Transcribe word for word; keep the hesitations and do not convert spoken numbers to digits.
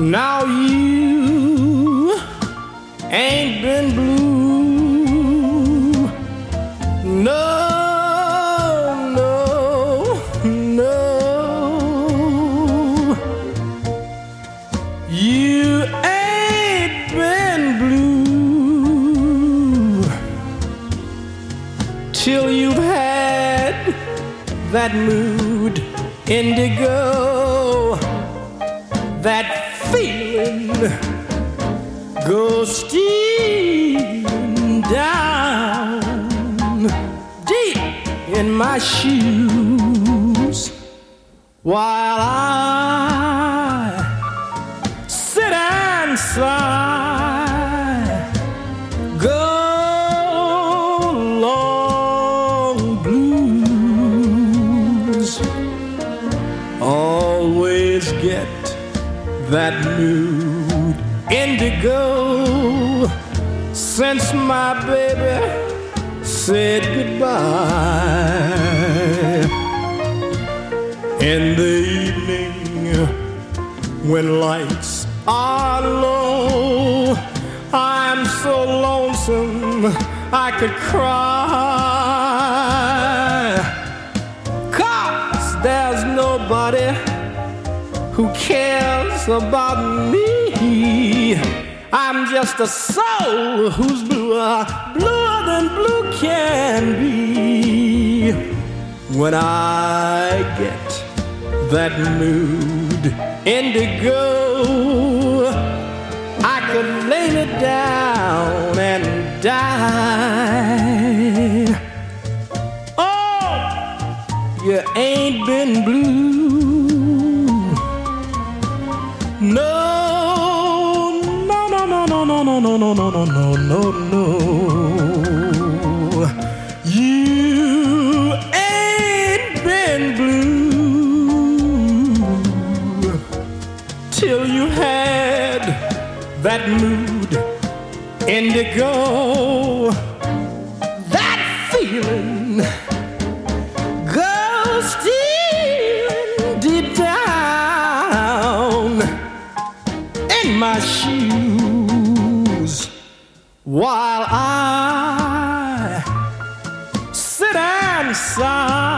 Now you ain't been blue. No, no, no. You ain't been blue till you've had that mood indigo, that feeling goes stealing down deep in my shoes while I sit and sigh. Go long blues always get that mood indigo since my baby said goodbye. In the evening when lights are low, I'm so lonesome I could cry, 'cause there's nobody who cares about me. I'm just a soul who's bluer, bluer than blue can be. When I get that mood indigo, I could lay me down and die. Oh, you ain't been blue. No, no, no, no, no, no, no, no, no, no, no, no, no. You ain't been blue till you had that mood indigo, that feeling goes stealing deep down in my shoes while I sit and sigh.